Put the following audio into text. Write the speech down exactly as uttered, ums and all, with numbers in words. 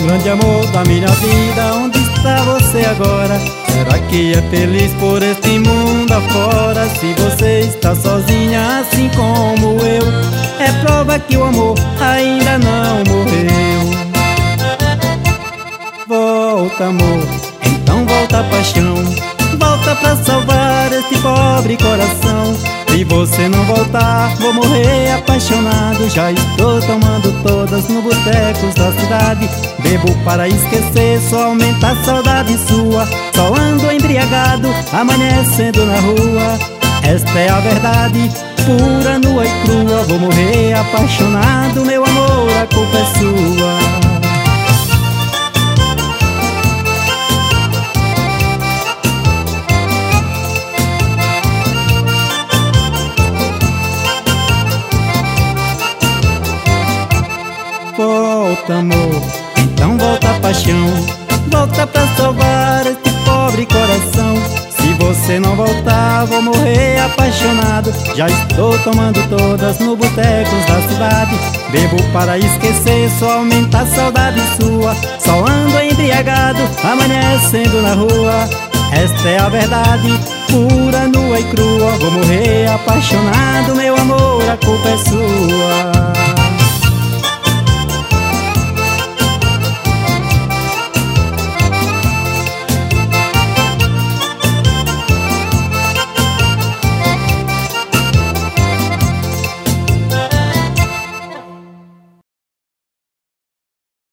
grande amor da minha vida, onde está você agora? Será que é feliz por este mundo afora? Se você está sozinha assim como eu, é prova que o amor ainda não morreu. Volta, amor, então volta a paixão, volta pra salvar este pobre coração. Se você não voltar, vou morrer apaixonado. Já estou tomando todas no botecos da cidade. Bebo para esquecer, só aumenta a saudade sua. Só ando embriagado, amanhecendo na rua. Esta é a verdade, pura, nua e crua. Vou morrer apaixonado, meu amor, a culpa é sua. Volta, amor, então volta a paixão, volta pra salvar este pobre coração. Se você não voltar, vou morrer apaixonado. Já estou tomando todas no botecos da cidade. Bebo para esquecer, só aumenta a saudade sua. Só ando embriagado, amanhecendo na rua. Esta é a verdade, pura, nua e crua. Vou morrer apaixonado, meu amor, a culpa é sua.